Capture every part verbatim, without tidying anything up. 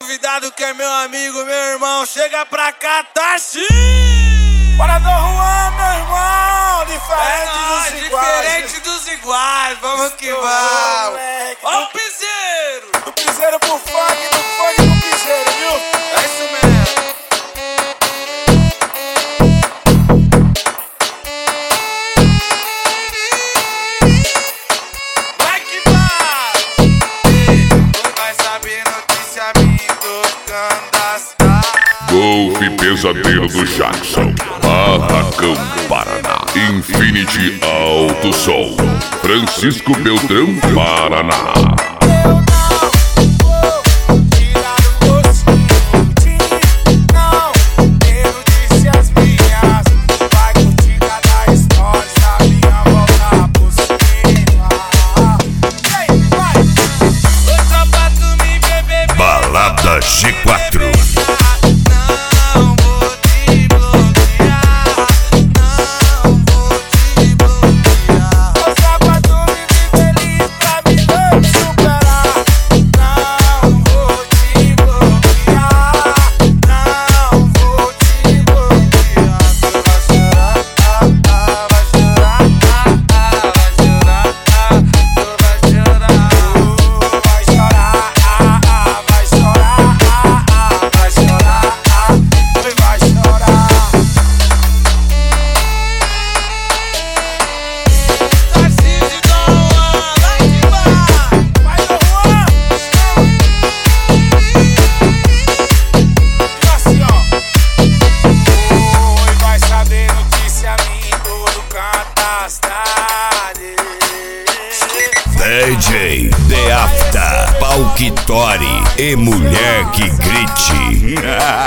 Convidado que é meu amigo, meu irmão, chega pra cá, tá sim! Bora do Juan, meu irmão, diferente é nóis, dos iguais. Diferente dos iguais, vamos que vamos! Ó o piseiro! Do piseiro pro funk, do funk pro piseiro, viu? É isso mesmo! Vai que vai! Tu vai saber notícia minha tocando as cidades. Golfe Pesadelo do Jackson, Barracão, Paraná. Infinity Alto Som, Francisco Beltrão, Paraná. Balada G quatro. D J The Afta, Palquitori e Mulher que Grite.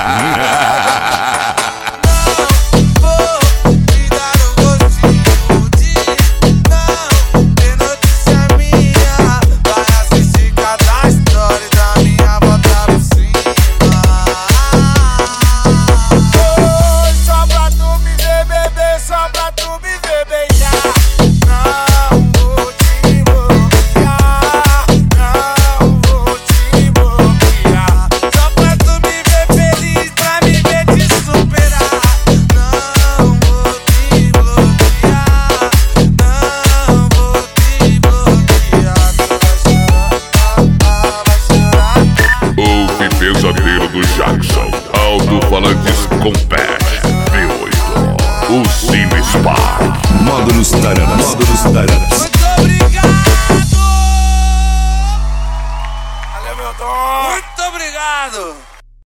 Pesadelo do Jackson, alto-falantes Compact V oito, o Cine Spark. Módulos Taranas, módulos Taranas. Muito obrigado! Valeu, meu dom! Muito obrigado!